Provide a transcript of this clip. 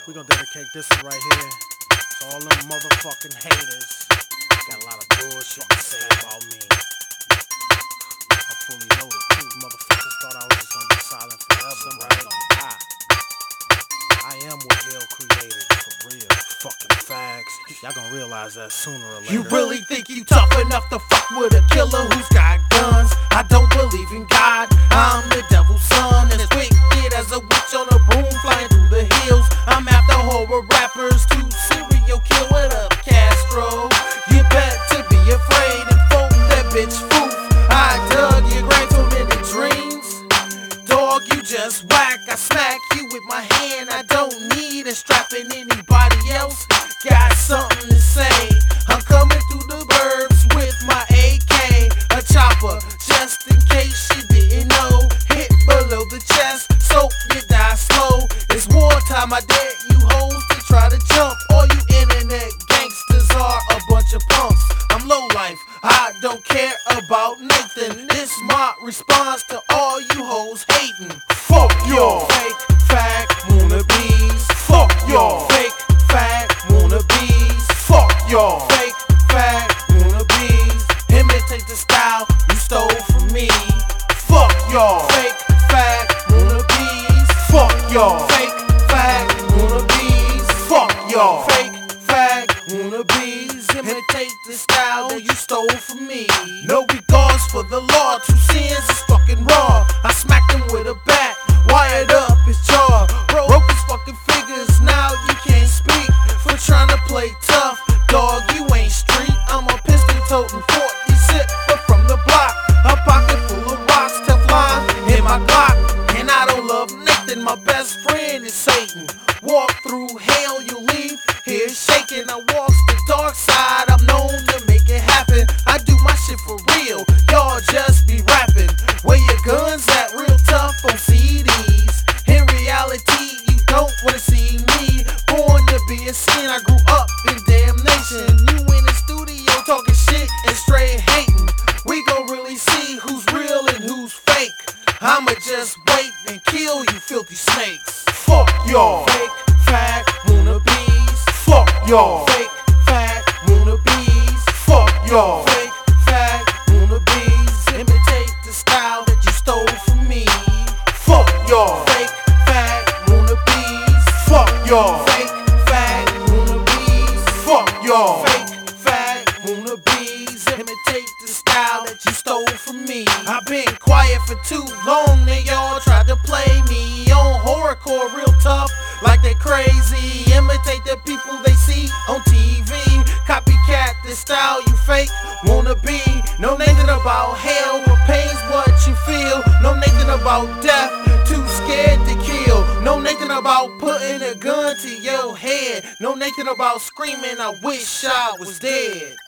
We gonna dedicate this one right here to all them motherfucking haters. Got a lot of bullshit to say about me. I'm fully loaded too. Motherfuckers thought I was just gonna be silent forever. Somebody gonna die. I am what hell created, for real. Fucking fags. Y'all gonna realize that sooner or later. You really think you tough enough to fuck with a killer who's got guns? I don't believe in God, I'm the devil's son. As wicked as a witch on a broom flying through the hills. I'm after horror rappers, too serial kill. What up, Castro? You better be afraid and folk that bitch foof. I dug your grave so many dreams. Dog, you just whack. I smack you with my hand. I don't need a strap in anybody else. Got something to say. I'm coming through the burbs with my AK, a chopper, just in case you didn't know. Hit below the chest, so you die slow. It's wartime, I dare you hoes to try to jump. All you internet gangsters are a bunch of punks. I'm low life, I don't care about Nathan. This my response to all you hoes hating. Fuck y'all fake fag wannabes. Fuck y'all fake fag wannabes. Fuck y'all fake fag wannabes. Imitate the style you stole from me. Fuck y'all fake fag wannabes. Fuck y'all fake fag wannabes. Fuck y'all fake fag wannabes. Imitate the style that you stole from me. No regards for the law. 2 Cents is fucking raw. I smacked him with a bat, wired up his jaw, broke his fucking figures. Now you can't speak for trying to play tough. Dog, you ain't street. I'm a pistol toting 40 zipper from the block. A pocket full of rocks, Teflon in my Glock. And I don't love Nathan, my best friend is Satan. Walk through hell, you leave here shaking. I walks the dark side, I'm known to make it happen. I do my shit for real, y'all just be rapping. Where your guns at, real tough on CDs. In reality, you don't wanna see me. Born to be a sin, I grew up in damnation. You in the studio talking shit and straight hating. We gon' really see who's real and who's fake. I'ma just wait and kill you filthy snakes. Fuck y'all fake fag wannabes. Fuck y'all fake fag wannabes. Fuck y'all fake fag wannabes. Imitate the style that you stole from me. Fuck y'all fake fag wannabes. Fuck y'all fake fag wannabes. Fuck y'all fake fag wannabes. Imitate the style that you stole from me. I've been quiet for too long, they all tried to play me on horrorcore, real tough, like they crazy. Imitate the people they see on TV. Copycat the style you fake wanna be. Know nothing about hell, pain's what you feel. Know nothing about death, too scared to kill. Know nothing about putting a gun to your head. Know nothing about screaming, I wish I was dead.